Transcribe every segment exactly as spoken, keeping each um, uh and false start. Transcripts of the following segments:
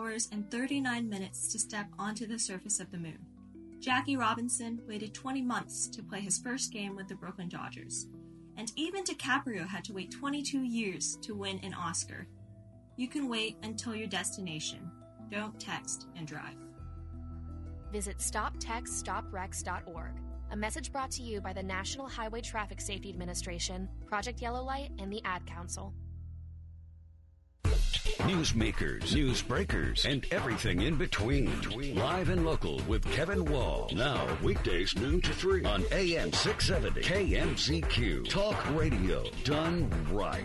hours and thirty-nine minutes to step onto the surface of the moon. Jackie Robinson waited twenty months to play his first game with the Brooklyn Dodgers. And even DiCaprio had to wait twenty-two years to win an Oscar. You can wait until your destination. Don't text and drive. Visit stop text stop wrecks dot org. A message brought to you by the National Highway Traffic Safety Administration, Project Yellow Light, and the Ad Council. Newsmakers, news breakers, and everything in between. Live and local with Kevin Wall. Now, weekdays noon to three on A M six seventy K M Z Q. Talk radio done right.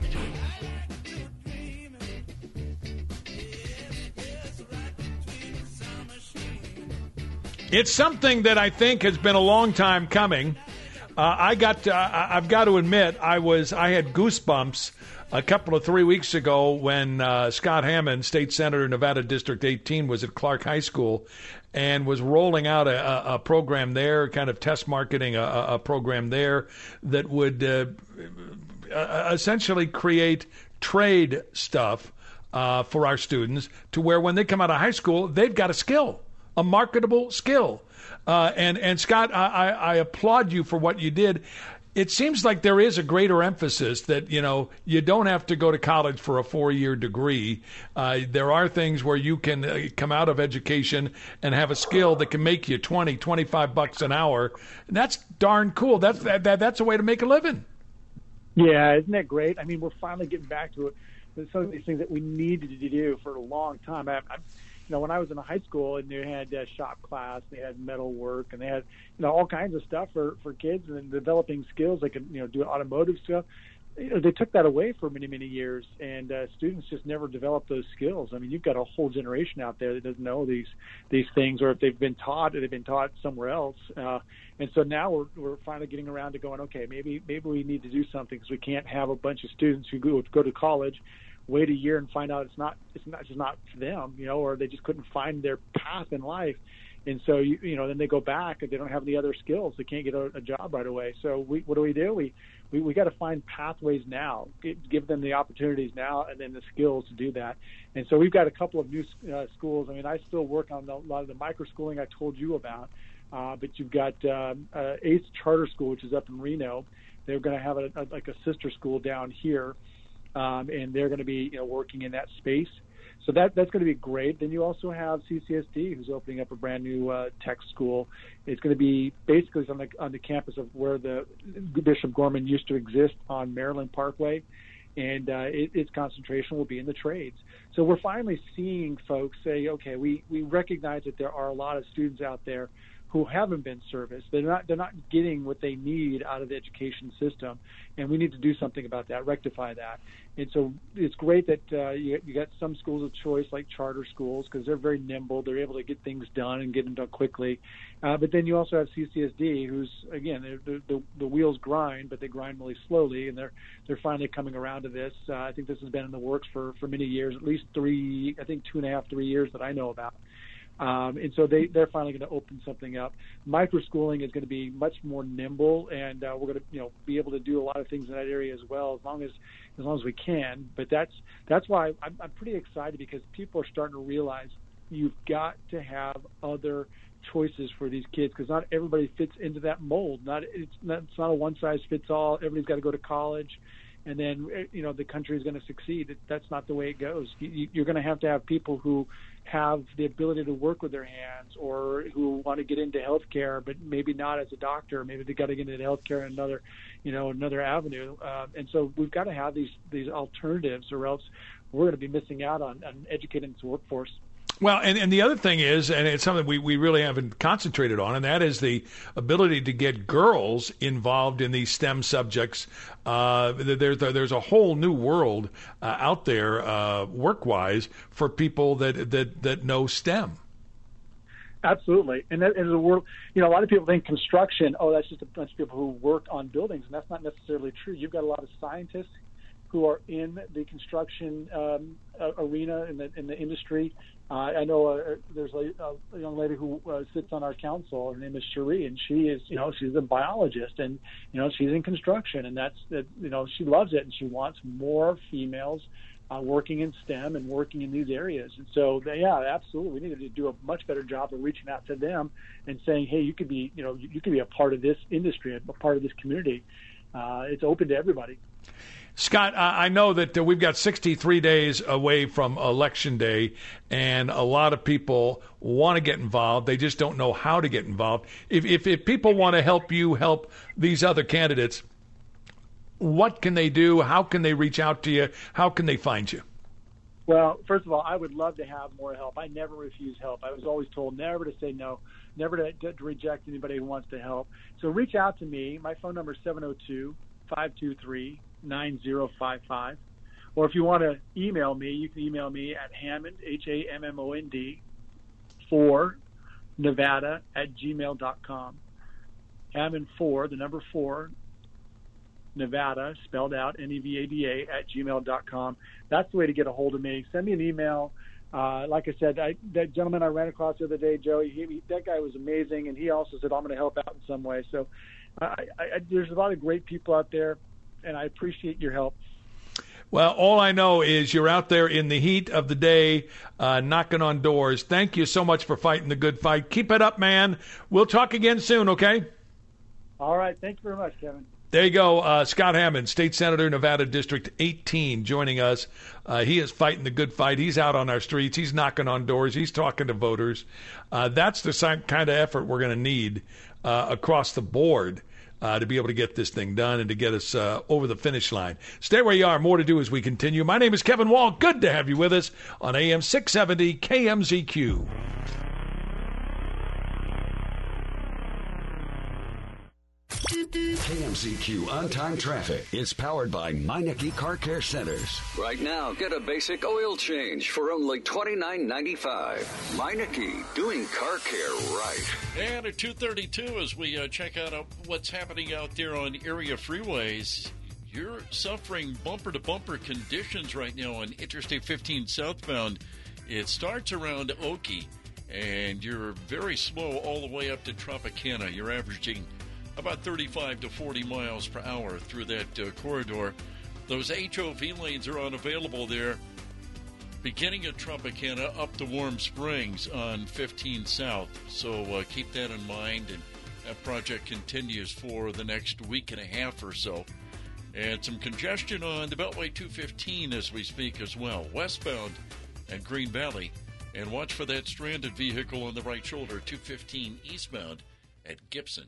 It's something that I think has been a long time coming. Uh, I got, to, uh, I've got to admit, I was, I had goosebumps a couple of three weeks ago when uh, Scott Hammond, state senator, Nevada District eighteen, was at Clark High School and was rolling out a, a, a program there, kind of test marketing a, a program there that would uh, essentially create trade stuff uh, for our students to where when they come out of high school, they've got a skill, a marketable skill. Uh, and, and Scott, I, I applaud you for what you did. It seems like there is a greater emphasis that, you know, you don't have to go to college for a four-year degree. Uh, there are things where you can uh, come out of education and have a skill that can make you twenty, twenty-five bucks an hour. And that's darn cool. That's that, that that's a way to make a living. Yeah, isn't that great? I mean, we're finally getting back to it. Some of these things that we needed to do for a long time. I, I, you know, when I was in high school and they had uh, shop class, they had metal work, and they had, you know, all kinds of stuff for, for kids and developing skills. They could, you know, do automotive stuff. You know, they took that away for many, many years, and uh, students just never developed those skills. I mean, you've got a whole generation out there that doesn't know these these things, or if they've been taught, or they've been taught somewhere else. Uh, and so now we're we're finally getting around to going, okay, maybe maybe we need to do something, because we can't have a bunch of students who go go to college, wait a year and find out it's not it's not just not for them, you know, or they just couldn't find their path in life. And so, you, you know, then they go back and they don't have any other skills. They can't get a, a job right away. So we, what do we do? We we, we got to find pathways now, give, give them the opportunities now, and then the skills to do that. And so we've got a couple of new uh, schools. I mean, I still work on a lot of the micro schooling I told you about, uh, but you've got um, uh, Ace Charter School, which is up in Reno. They're going to have a, a, like a sister school down here, um, and they're going to be, you know, working in that space. So that that's going to be great. Then you also have C C S D, who's opening up a brand new uh, tech school. It's going to be basically on the on the campus of where the Bishop Gorman used to exist on Maryland Parkway, and uh, it, its concentration will be in the trades. So we're finally seeing folks say, okay, we, we recognize that there are a lot of students out there who haven't been serviced. They're not they're not getting what they need out of the education system, and we need to do something about that, rectify that. And so it's great that uh, you, you got some schools of choice like charter schools, because they're very nimble. They're able to get things done and get them done quickly. Uh, but then you also have C C S D, who's, again, they're, the, the wheels grind, but they grind really slowly, and they're they're finally coming around to this. Uh, I think this has been in the works for, for many years, at least three, I think two and a half, three years that I know about. Um, and so they, they're finally going to open something up. Microschooling is going to be much more nimble, and uh, we're going to, you know, be able to do a lot of things in that area as well, as long as as long as we can. But that's that's why I'm, I'm pretty excited, because people are starting to realize you've got to have other choices for these kids, because not everybody fits into that mold. Not it's not it's not a one size fits all. Everybody's got to go to college, and then, you know, the country is going to succeed. That's not the way it goes. You're going to have to have people who have the ability to work with their hands, or who want to get into healthcare, but maybe not as a doctor. Maybe they got to get into healthcare in another, you know, another avenue. Uh, and so we've got to have these these alternatives, or else we're going to be missing out on, on educating this workforce. Well, and, and the other thing is, and it's something we, we really haven't concentrated on, and that is the ability to get girls involved in these STEM subjects. Uh, there's, there's a whole new world uh, out there uh, work-wise for people that, that, that know STEM. Absolutely. And that is a world, you know, a lot of people think construction, oh, that's just a bunch of people who work on buildings, and that's not necessarily true. You've got a lot of scientists who are in the construction um, arena, in the in the industry. Uh, I know uh, there's a, a young lady who uh, sits on our council. Her name is Cherie, and she is, you know, she's a biologist, and, you know, she's in construction, and that's, that, you know, she loves it, and she wants more females uh, working in STEM and working in these areas. And so, they, yeah, absolutely, we need to do a much better job of reaching out to them and saying, hey, you could be, you know, you could be a part of this industry, a part of this community. Uh, it's open to everybody. Scott, I know that uh, we've got sixty-three days away from Election Day, and a lot of people want to get involved. They just don't know how to get involved. If, if, if people want to help you help these other candidates, what can they do? How can they reach out to you? How can they find you? Well, first of all, I would love to have more help. I never refuse help. I was always told never to say no, never to, to, to reject anybody who wants to help. So reach out to me. My phone number is seven oh two, five two three, nine oh five five. Or if you want to email me, you can email me at Hammond, H A M M O N D, for Nevada at gmail dot com. Hammond four, the number four, Nevada, spelled out, N E V A D A, at gmail dot com. That's the way to get a hold of me. Send me an email. Uh, like I said, I, that gentleman I ran across the other day, Joey, he, he, that guy was amazing, and he also said, I'm going to help out in some way. So I, I, there's a lot of great people out there, and I appreciate your help. Well, all I know is you're out there in the heat of the day, uh, knocking on doors. Thank you so much for fighting the good fight. Keep it up, man. We'll talk again soon, okay? All right. Thank you very much, Kevin. There you go. Uh, Scott Hammond, State Senator, Nevada District eighteen, joining us. Uh, he is fighting the good fight. He's out on our streets. He's knocking on doors. He's talking to voters. Uh, that's the kind of effort we're going to need uh, across the board uh, to be able to get this thing done and to get us uh, over the finish line. Stay where you are. More to do as we continue. My name is Kevin Wall. Good to have you with us on A M six seventy K M Z Q. K M Z Q On-Time Traffic is powered by Meineke Car Care Centers. Right now, get a basic oil change for only twenty-nine ninety-five. Meineke, doing car care right. And at two thirty-two, as we uh, check out uh, what's happening out there on area freeways, you're suffering bumper-to-bumper conditions right now on Interstate fifteen southbound. It starts around Oki, and you're very slow all the way up to Tropicana. You're averaging about thirty-five to forty miles per hour through that uh, corridor. Those H O V lanes are unavailable there, beginning at Tropicana up to Warm Springs on fifteen South. So uh, keep that in mind, and that project continues for the next week and a half or so. And some congestion on the Beltway two fifteen as we speak as well, westbound at Green Valley. And watch for that stranded vehicle on the right shoulder, two fifteen eastbound at Gibson.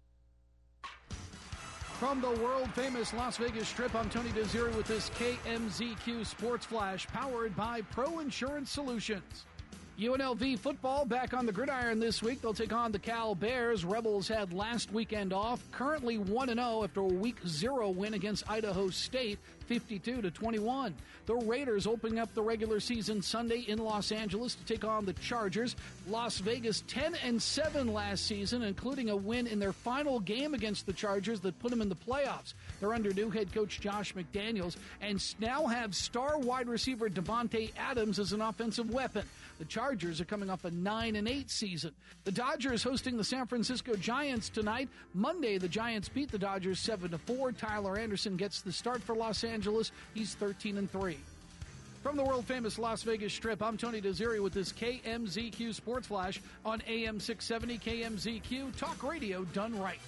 From the world-famous Las Vegas Strip, I'm Tony Desiri with this K M Z Q Sports Flash, powered by Pro Insurance Solutions. U N L V football back on the gridiron this week. They'll take on the Cal Bears. Rebels had last weekend off, currently one and oh after a week zero win against Idaho State, fifty-two to twenty-one. The Raiders opening up the regular season Sunday in Los Angeles to take on the Chargers. Las Vegas ten and seven last season, including a win in their final game against the Chargers that put them in the playoffs. They're under new head coach Josh McDaniels and now have star wide receiver Devontae Adams as an offensive weapon. The Chargers are coming off a nine and eight season. The Dodgers hosting the San Francisco Giants tonight. Monday, the Giants beat the Dodgers seven to four. Tyler Anderson gets the start for Los Angeles. He's thirteen and three. From the world-famous Las Vegas Strip, I'm Tony Desiri with this K M Z Q Sports Flash on A M six seventy K M Z Q, talk radio done right.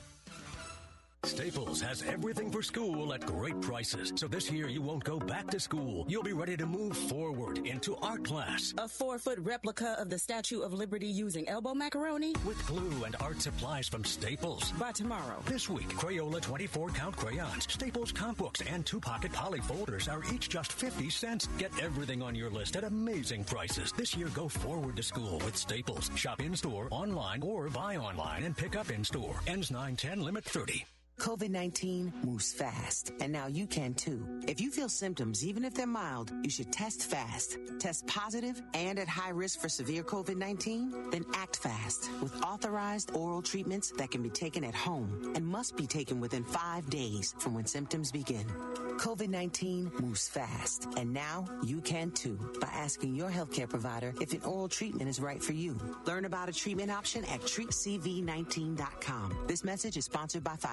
Staples has everything for school at great prices. So this year you won't go back to school. You'll be ready to move forward into art class. A four-foot replica of the Statue of Liberty using elbow macaroni? With glue and art supplies from Staples. By tomorrow. This week, Crayola twenty-four count crayons, Staples comp books, and two-pocket poly folders are each just fifty cents. Get everything on your list at amazing prices. This year, go forward to school with Staples. Shop in-store, online, or buy online and pick up in-store. Ends nine ten, limit thirty. COVID nineteen moves fast, and now you can too. If you feel symptoms, even if they're mild, you should test fast. Test positive and at high risk for severe COVID nineteen? Then act fast with authorized oral treatments that can be taken at home and must be taken within five days from when symptoms begin. COVID nineteen moves fast, and now you can too by asking your healthcare provider if an oral treatment is right for you. Learn about a treatment option at treat c v nineteen dot com. This message is sponsored by Pfizer.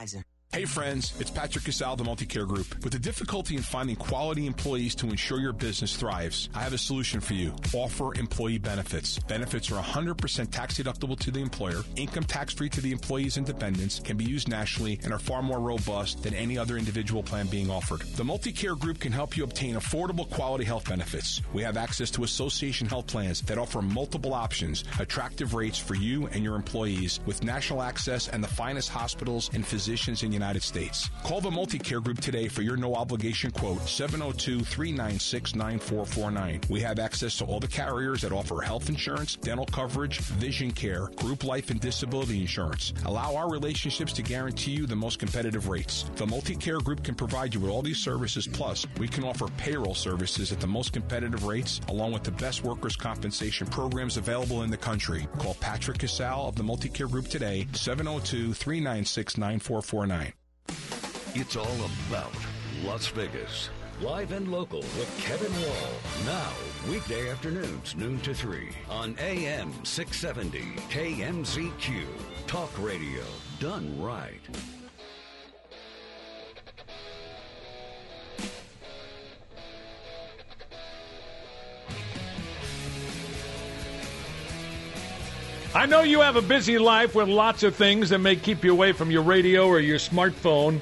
Hey friends, it's Patrick Casal of the Multicare Group. With the difficulty in finding quality employees to ensure your business thrives, I have a solution for you. Offer employee benefits. Benefits are one hundred percent tax deductible to the employer, income tax free to the employee's and dependents, can be used nationally, and are far more robust than any other individual plan being offered. The Multicare Group can help you obtain affordable quality health benefits. We have access to association health plans that offer multiple options, attractive rates for you and your employees, with national access and the finest hospitals and physicians in the United States. Call the Multicare Group today for your no-obligation quote, seven oh two, three nine six, nine four four nine. We have access to all the carriers that offer health insurance, dental coverage, vision care, group life and disability insurance. Allow our relationships to guarantee you the most competitive rates. The Multicare Group can provide you with all these services, plus we can offer payroll services at the most competitive rates, along with the best workers' compensation programs available in the country. Call Patrick Casal of the Multicare Group today, seven oh two, three nine six, nine four four nine. It's all about Las Vegas. Live and local with Kevin Wall. Now, weekday afternoons, noon to three on A M six seventy K M Z Q. Talk radio done right. I know you have a busy life with lots of things that may keep you away from your radio or your smartphone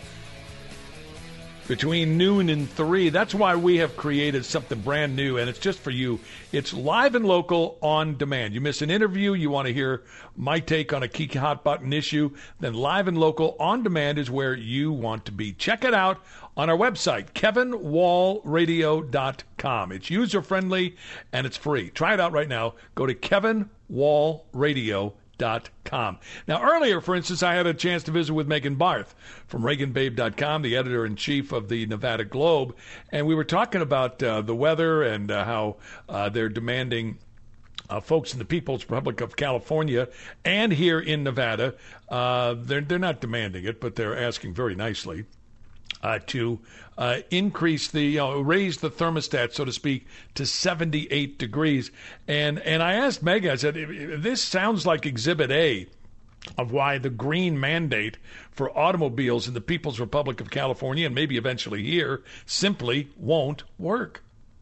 between noon and three. That's why we have created something brand new, and it's just for you. It's live and local on demand. You miss an interview, you want to hear my take on a key hot button issue, then live and local on demand is where you want to be. Check it out on our website, kevin wall radio dot com. It's user-friendly, and it's free. Try it out right now. Go to kevin wall radio dot com. Now, earlier, for instance, I had a chance to visit with Megan Barth from Reagan Babe dot com, the editor-in-chief of the Nevada Globe, and we were talking about uh, the weather and uh, how uh, they're demanding Uh, folks in the People's Republic of California and here in Nevada, uh, they're, they're not demanding it, but they're asking very nicely uh, to uh, increase the, you know, raise the thermostat, so to speak, to seventy-eight degrees. And and I asked Megan, I said, this sounds like Exhibit A of why the green mandate for automobiles in the People's Republic of California, and maybe eventually here, simply won't work.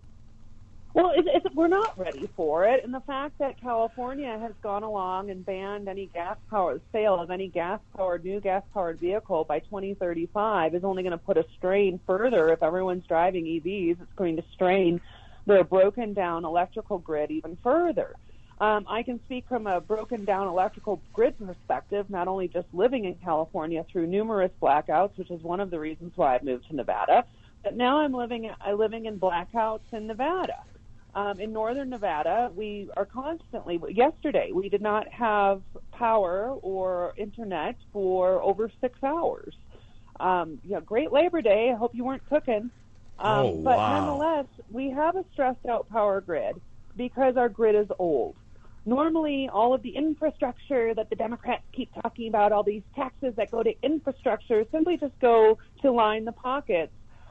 Well, it, it, we're not ready for it, and the fact that California has gone along and banned any gas-powered sale of any gas-powered, new gas-powered vehicle by twenty thirty-five is only going to put a strain further. If everyone's driving E Vs, it's going to strain the broken-down electrical grid even further. Um, I can speak from a broken-down electrical grid perspective, not only just living in California through numerous blackouts, which is one of the reasons why I've moved to Nevada, but now I'm living, I'm living in blackouts in Nevada. Um, in northern Nevada, we are constantly, yesterday, we did not have power or internet for over six hours. Um, you know, great Labor Day. I hope you weren't cooking. Um, oh, but wow. nonetheless, we have a stressed out power grid because our grid is old. Normally, all of the infrastructure that the Democrats keep talking about, all these taxes that go to infrastructure, simply just go to line the pockets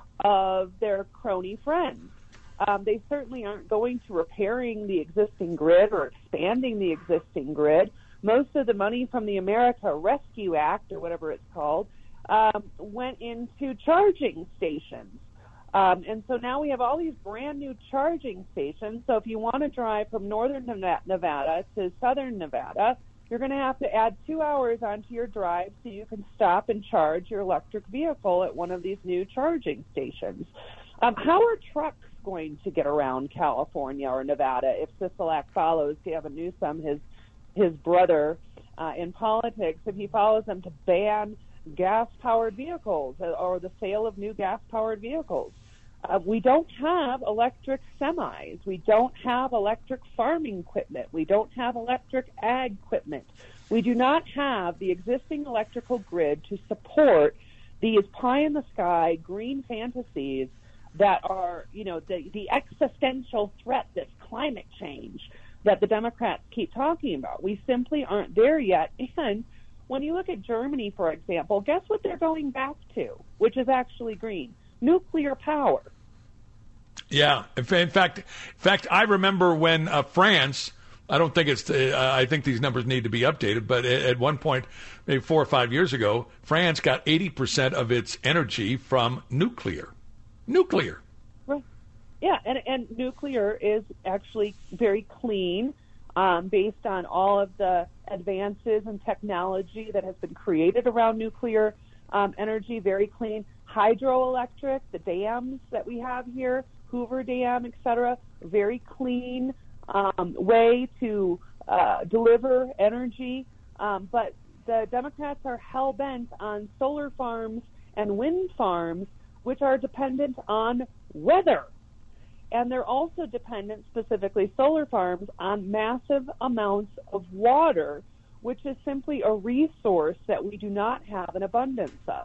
of their crony friends. Um, they certainly aren't going to repairing the existing grid or expanding the existing grid. Most of the money from the America Rescue Act, or whatever it's called, um, went into charging stations. Um, and so now we have all these brand new charging stations. So if you want to drive from northern Nevada to southern Nevada, you're going to have to add two hours onto your drive so you can stop and charge your electric vehicle at one of these new charging stations. Um, how are trucks going to get around California or Nevada if Sisolak follows Gavin Newsom, his his brother, uh, in politics, if he follows them to ban gas-powered vehicles or the sale of new gas-powered vehicles? Uh, we don't have electric semis. We don't have electric farming equipment. We don't have electric ag equipment. We do not have the existing electrical grid to support these pie-in-the-sky green fantasies that are, you know, the, the existential threat that's climate change that the Democrats keep talking about. We simply aren't there yet. And when you look at Germany, for example, guess what they're going back to, which is actually green? Nuclear power. Yeah. In fact, in fact, I remember when uh, France I don't think it's. Uh, I think these numbers need to be updated. But at, at one point, maybe four or five years ago, France got eighty percent of its energy from nuclear. Nuclear. Right. Yeah, and and nuclear is actually very clean, um, based on all of the advances in technology that has been created around nuclear um, energy. Very clean. Hydroelectric, the dams that we have here, Hoover Dam, et cetera, very clean um, way to uh, deliver energy. Um, but the Democrats are hell-bent on solar farms and wind farms, which are dependent on weather. And they're also dependent, specifically solar farms, on massive amounts of water, which is simply a resource that we do not have an abundance of.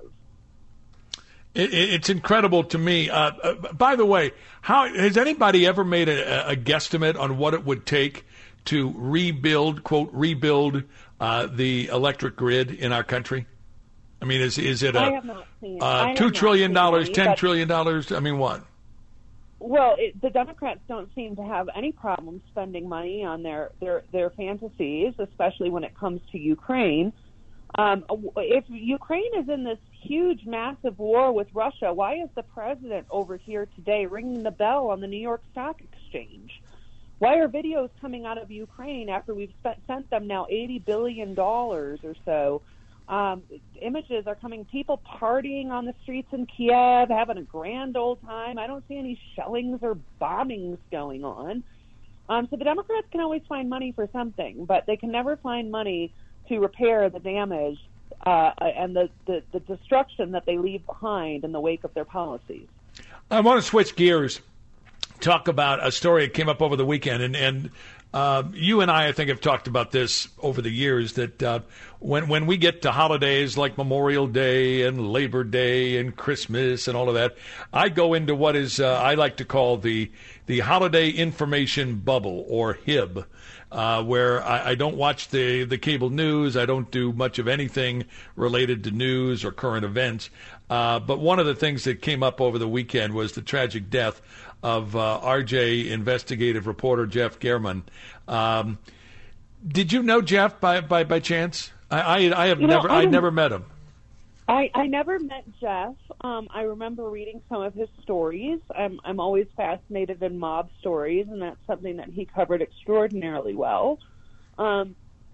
It, it's incredible to me. Uh, uh, by the way, how has anybody ever made a, a guesstimate on what it would take to rebuild, quote, rebuild uh, the electric grid in our country? I mean, is is it a I have not seen, uh, two trillion dollars, ten trillion dollars? I mean, what? Well, it, the Democrats don't seem to have any problem spending money on their their their fantasies, especially when it comes to Ukraine. Um, if Ukraine is in this huge, massive war with Russia, why is the president over here today ringing the bell on the New York Stock Exchange? Why are videos coming out of Ukraine after we've spent, sent them now eighty billion dollars or so? Um, images are coming, people partying on the streets in Kiev, having a grand old time. I don't see any shellings or bombings going on. Um, so the Democrats can always find money for something, but they can never find money to repair the damage uh, and the, the, the destruction that they leave behind in the wake of their policies. I want to switch gears, talk about a story that came up over the weekend, and, and uh, you and I, I think, have talked about this over the years, that uh, when when we get to holidays like Memorial Day and Labor Day and Christmas and all of that, I go into what is, uh, I like to call the, the Holiday Information Bubble, or H I B. Uh, where I, I don't watch the, the cable news. I don't do much of anything related to news or current events. Uh, but one of the things that came up over the weekend was the tragic death of uh, R J investigative reporter Jeff German. Um, did you know Jeff by by, by chance? I, I, I have you know, never I, I never met him. I, I never met Jeff. Um, I remember reading some of his stories. I'm I'm always fascinated in mob stories, and that's something that he covered extraordinarily well. Um,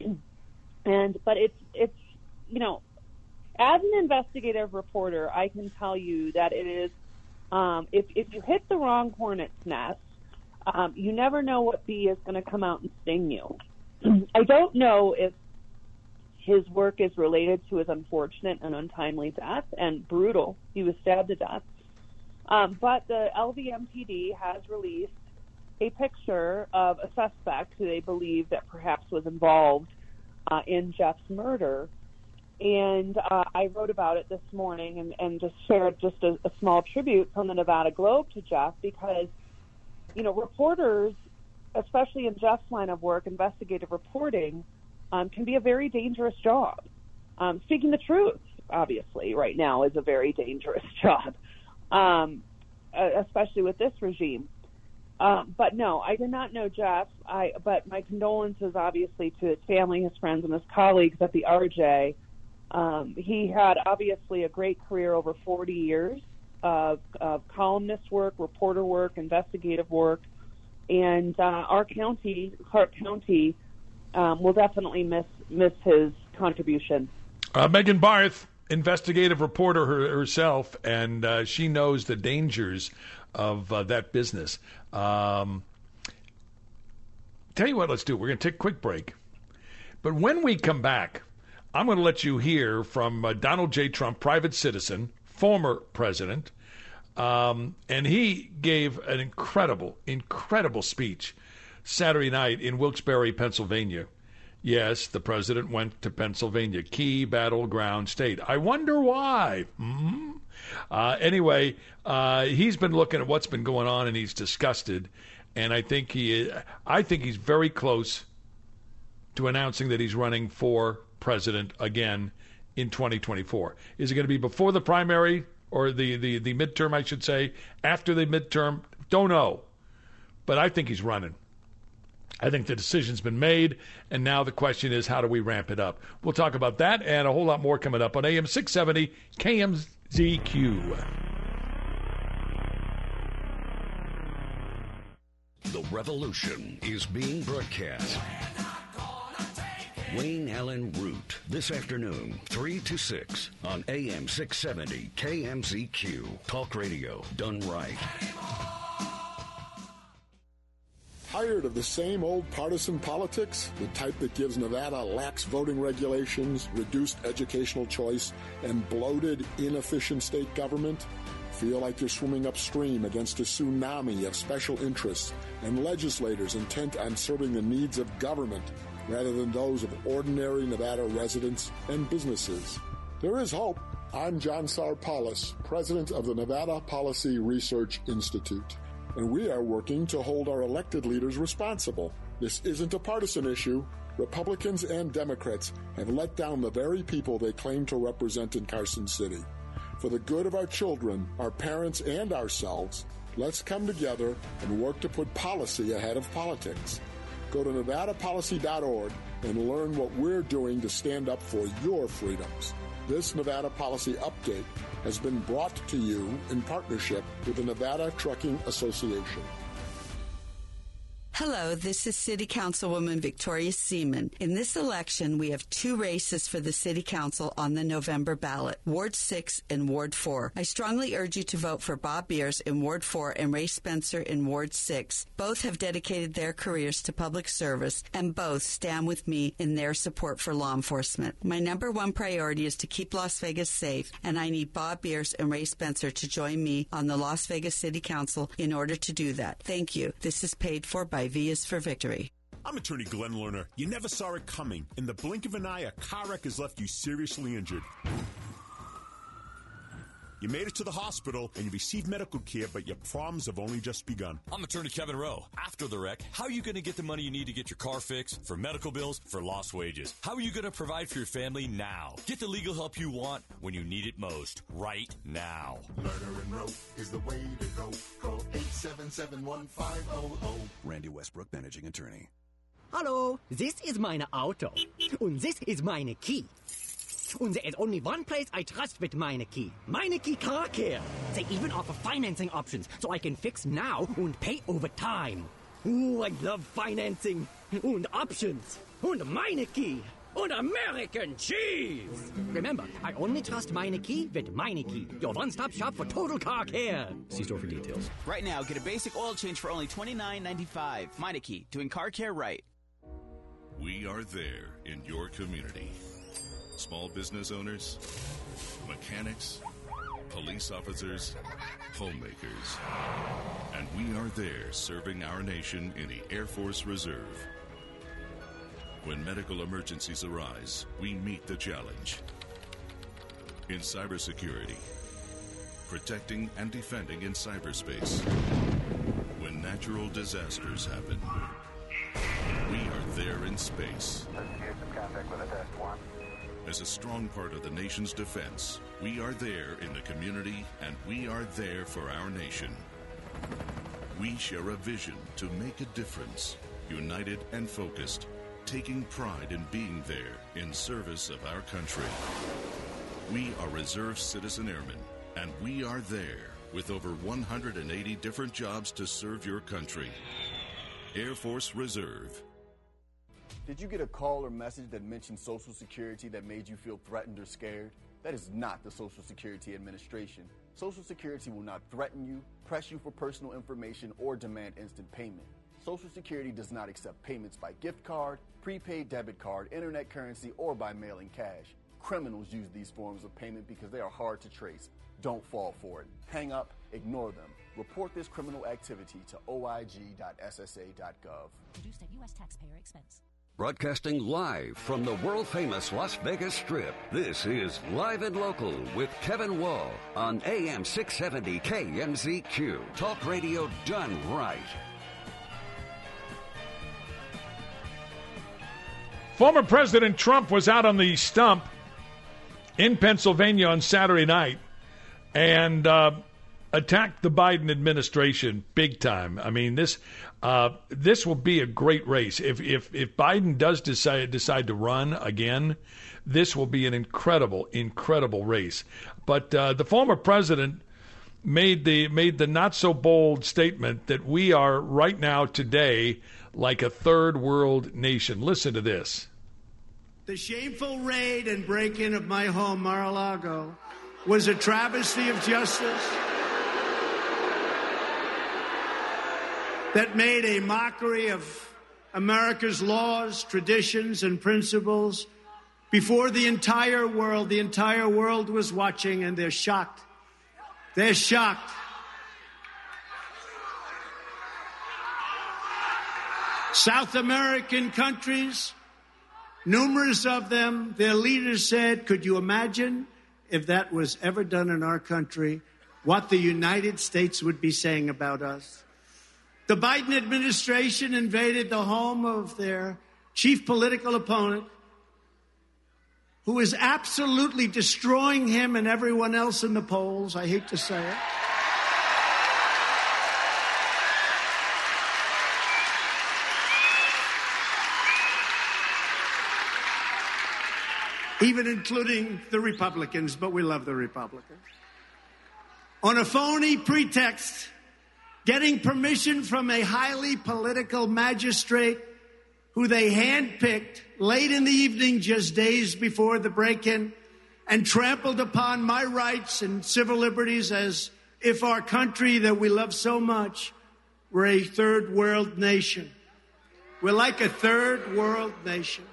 and but it's it's you know, as an investigative reporter, I can tell you that it is um, if if you hit the wrong hornet's nest, um, you never know what bee is going to come out and sting you. I don't know if his work is related to his unfortunate and untimely death, and brutal. He was stabbed to death. Um, but the L V M P D has released a picture of a suspect who they believe that perhaps was involved uh, in Jeff's murder. And uh, I wrote about it this morning and, and just shared just a, a small tribute from the Nevada Globe to Jeff, because, you know, reporters, especially in Jeff's line of work, investigative reporting, Um, can be a very dangerous job. Um, speaking the truth, obviously, right now is a very dangerous job, um, especially with this regime. Um, but no, I did not know Jeff. I, but my condolences, obviously, to his family, his friends, and his colleagues at the R J. Um, he had, obviously, a great career over forty years of, of columnist work, reporter work, investigative work. And uh, our county, Clark County, Um, we'll definitely miss miss his contribution. Uh, Megan Barth, investigative reporter her, herself, and uh, she knows the dangers of uh, that business. Um, tell you what, let's do. We're going to take a quick break. But when we come back, I'm going to let you hear from uh, Donald J. Trump, private citizen, former president, um, and he gave an incredible, incredible speech Saturday night in Wilkes-Barre, Pennsylvania. Yes, the president went to Pennsylvania, key battleground state. I wonder why. Mm-hmm. Uh, anyway, uh, he's been looking at what's been going on, and he's disgusted. And I think he, I think he's very close to announcing that he's running for president again in twenty twenty-four. Is it going to be before the primary or the, the, the midterm, I should say, after the midterm? Don't know. But I think he's running. I think the decision's been made, and now the question is, how do we ramp it up? We'll talk about that and a whole lot more coming up on A M six seventy K M Z Q. The revolution is being broadcast. Wayne Allen Root, this afternoon, three to six on A M six seventy K M Z Q. Talk radio done right. Tired of the same old partisan politics? The type that gives Nevada lax voting regulations, reduced educational choice, and bloated, inefficient state government? Feel like you're swimming upstream against a tsunami of special interests and legislators intent on serving the needs of government rather than those of ordinary Nevada residents and businesses? There is hope. I'm John Sarpalis, president of the Nevada Policy Research Institute, and we are working to hold our elected leaders responsible. This isn't a partisan issue. Republicans and Democrats have let down the very people they claim to represent in Carson City. For the good of our children, our parents, and ourselves, let's come together and work to put policy ahead of politics. Go to nevada policy dot org and learn what we're doing to stand up for your freedoms. This Nevada Policy Update has been brought to you in partnership with the Nevada Trucking Association. Hello, this is City Councilwoman Victoria Seaman. In this election, we have two races for the City Council on the November ballot, Ward six and Ward four. I strongly urge you to vote for Bob Beers in Ward four and Ray Spencer in Ward six. Both have dedicated their careers to public service, and both stand with me in their support for law enforcement. My number one priority is to keep Las Vegas safe, and I need Bob Beers and Ray Spencer to join me on the Las Vegas City Council in order to do that. Thank you. This is paid for by V is for Victory. I'm attorney Glenn Lerner. You never saw it coming. In the blink of an eye, a car wreck has left you seriously injured. You made it to the hospital and you received medical care, but your problems have only just begun. I'm attorney Kevin Rowe. After the wreck, how are you going to get the money you need to get your car fixed, for medical bills, for lost wages? How are you going to provide for your family now? Get the legal help you want when you need it most, right now. Lerner and Rowe is the way to go. Call eight seven seven, one five zero zero. Randy Westbrook, managing attorney. Hallo, this is meine Auto. Und this is meine key. And there is only one place I trust with Meineke. Meineke Car Care. They even offer financing options, so I can fix now and pay over time. Ooh, I love financing. And options. And Meineke. And American cheese. Remember, I only trust Meineke with Meineke, your one-stop shop for total car care. See store for details. Right now, get a basic oil change for only twenty-nine ninety-five. Meineke, doing car care right. We are there in your community. Small business owners, mechanics, police officers, homemakers. And we are there serving our nation in the Air Force Reserve. When medical emergencies arise, we meet the challenge. In cybersecurity, protecting and defending in cyberspace. When natural disasters happen, we are there in space. As a strong part of the nation's defense, we are there in the community, and we are there for our nation. We share a vision to make a difference, united and focused, taking pride in being there in service of our country. We are Reserve Citizen Airmen, and we are there with over one hundred eighty different jobs to serve your country. Air Force Reserve. Did you get a call or message that mentioned Social Security that made you feel threatened or scared? That is not the Social Security Administration. Social Security will not threaten you, press you for personal information, or demand instant payment. Social Security does not accept payments by gift card, prepaid debit card, internet currency, or by mailing cash. Criminals use these forms of payment because they are hard to trace. Don't fall for it. Hang up, ignore them. Report this criminal activity to O I G dot S S A dot gov. Produced at U S taxpayer expense. Broadcasting live from the world-famous Las Vegas Strip, this is Live and Local with Kevin Wall on A M six seventy K M Z Q. Talk radio done right. Former President Trump was out on the stump in Pennsylvania on Saturday night, and uh, attack the Biden administration big time. I mean, this uh, this will be a great race. If if if Biden does decide decide to run again, this will be an incredible, incredible race. But uh, the former president made the made the not so bold statement that we are right now today like a third world nation. Listen to this. The shameful raid and break-in of my home, Mar-a-Lago, was a travesty of justice that made a mockery of America's laws, traditions, and principles before the entire world. The entire world was watching, and they're shocked. They're shocked. South American countries, numerous of them, their leaders said, could you imagine if that was ever done in our country, what the United States would be saying about us? The Biden administration invaded the home of their chief political opponent, who is absolutely destroying him and everyone else in the polls. I hate to say it. Even including the Republicans, but we love the Republicans. On a phony pretext, getting permission from a highly political magistrate who they handpicked late in the evening, just days before the break-in, and trampled upon my rights and civil liberties as if our country that we love so much were a third world nation. We're like a third world nation.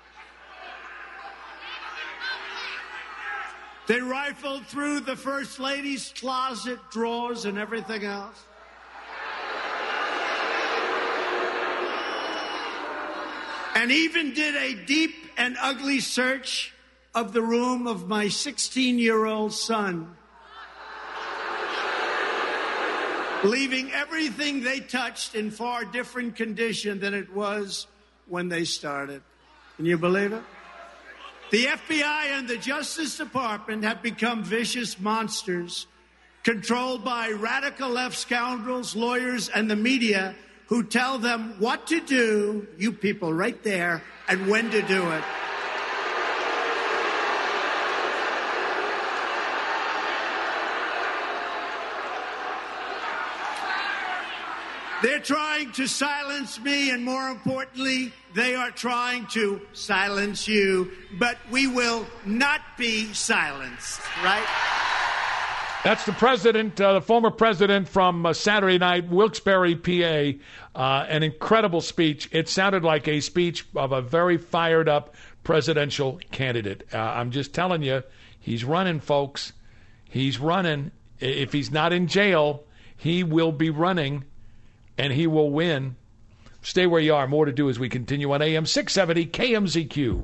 They rifled through the First Lady's closet, drawers, and everything else. And even did a deep and ugly search of the room of my sixteen-year-old son, leaving everything they touched in far different condition than it was when they started. Can you believe it? The F B I and the Justice Department have become vicious monsters, controlled by radical left scoundrels, lawyers, and the media who tell them what to do, you people right there, and when to do it. They're trying to silence me, and more importantly, they are trying to silence you, but we will not be silenced, right? That's the president, uh, the former president from uh, Saturday night, Wilkes-Barre, P A. Uh, an incredible speech. It sounded like a speech of a very fired-up presidential candidate. Uh, I'm just telling you, he's running, folks. He's running. If he's not in jail, he will be running, and he will win. Stay where you are. More to do as we continue on A M six seventy K M Z Q.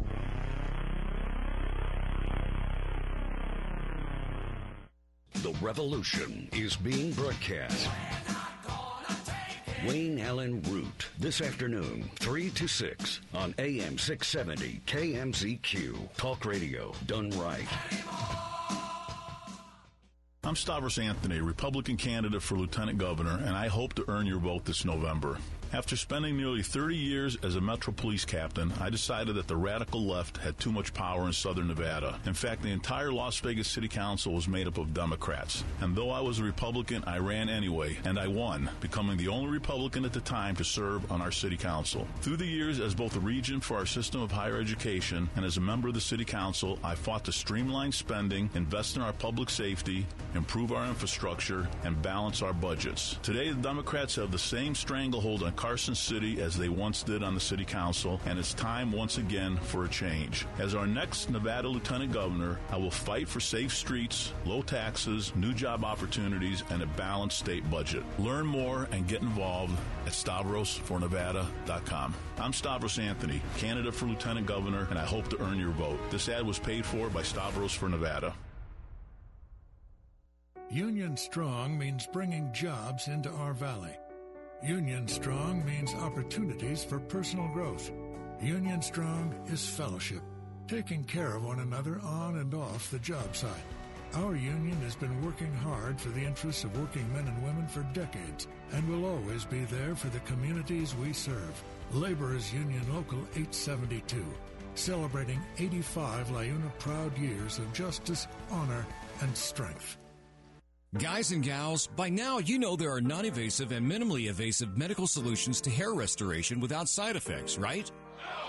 The revolution is being broadcast. Wayne Allen Root, this afternoon, three to six on A M six seventy K M Z Q. Talk radio done right. I'm Stavros Anthony, Republican candidate for Lieutenant Governor, and I hope to earn your vote this November. After spending nearly thirty years as a Metro Police captain, I decided that the radical left had too much power in southern Nevada. In fact, the entire Las Vegas City Council was made up of Democrats. And though I was a Republican, I ran anyway, and I won, becoming the only Republican at the time to serve on our City Council. Through the years, as both a regent for our system of higher education and as a member of the City Council, I fought to streamline spending, invest in our public safety, improve our infrastructure, and balance our budgets. Today, the Democrats have the same stranglehold on Carson City as they once did on the City Council, and it's time once again for a change. As our next Nevada Lieutenant Governor, I will fight for safe streets, low taxes, new job opportunities, and a balanced state budget. Learn more and get involved at stavros for nevada dot com. I'm Stavros Anthony, candidate for Lieutenant Governor, and I hope to earn your vote. This ad was paid for by Stavros for Nevada. Union Strong means bringing jobs into our valley. Union Strong means opportunities for personal growth. Union Strong is fellowship, taking care of one another on and off the job site. Our union has been working hard for the interests of working men and women for decades and will always be there for the communities we serve. Laborers Union Local eight seventy-two, celebrating eighty-five LiUNA proud years of justice, honor, and strength. Guys and gals, by now you know there are non-invasive and minimally invasive medical solutions to hair restoration without side effects, right?